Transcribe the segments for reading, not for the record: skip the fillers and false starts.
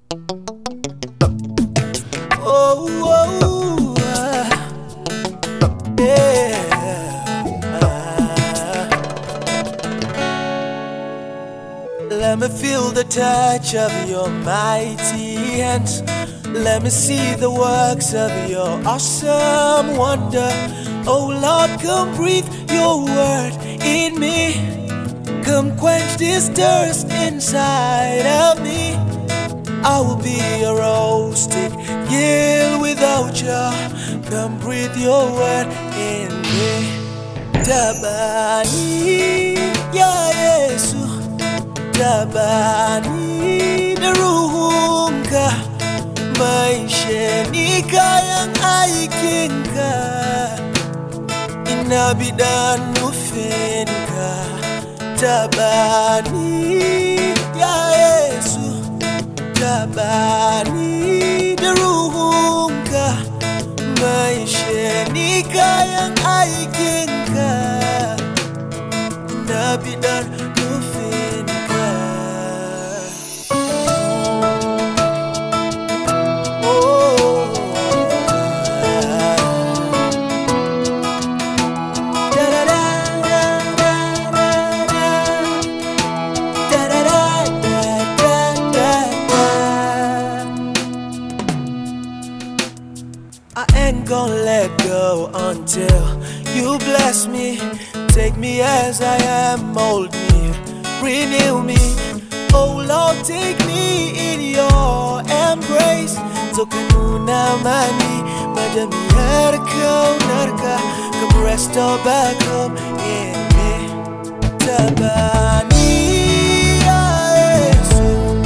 Oh, oh, yeah. Let me feel the touch of your mighty hands. Let me see the works of your awesome wonder. Oh Lord, come breathe your word in me. Come quench this thirst inside of me. I will be a roasted yield without you. Come breathe your word in me. Tabani ya Yesu, tabani da ruhunka. Maisha ni kayan aikinka. Ina bidan nufinka. Tabani ya Yesu, tabani da ruhunka. Maisha ni kayan aikinka. Ina bidan nufinka. I ain't gonna let go until you bless me. Take me as I am, mold me, renew me. Oh Lord, take me in your embrace. Tokanuna mani, madami harka narka. Come rest all back up in me. Tabani ya Yesu,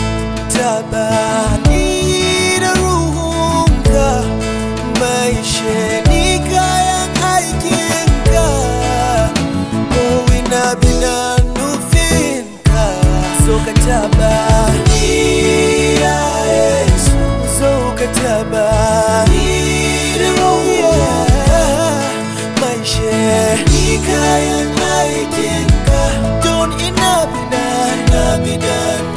tabani da ruhunka. Maisha ni kayan aikinka. Oh, ina bidan nufinka. So ka tabani ya Yesu, so ka tabani da ruhunka. Maisha ni kayan aikinka. Don ina bidan nufinka.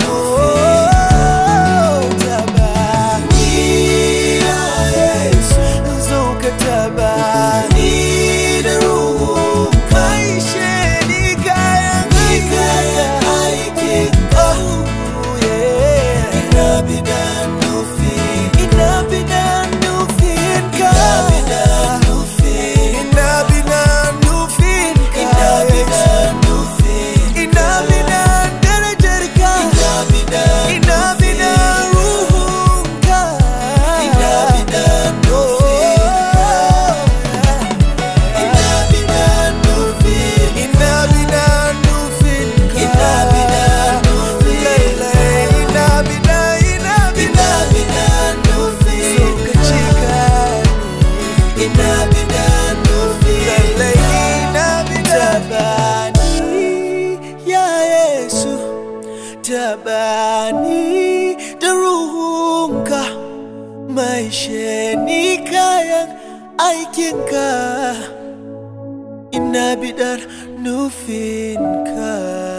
Tabani da ruhunka. Maisha ni kayan aikinka. Oh yeah. Ina bidan nufinka. Ina bidan nufinka. Ina bidan nufinka. Ina bidan nufinka. Ina bidan darajarka. Ina bidan ruhunka. Ina bidan nufinka. Tabani da ruhunka. Maisha ni kayan aikinka. Ina bidar nufinka.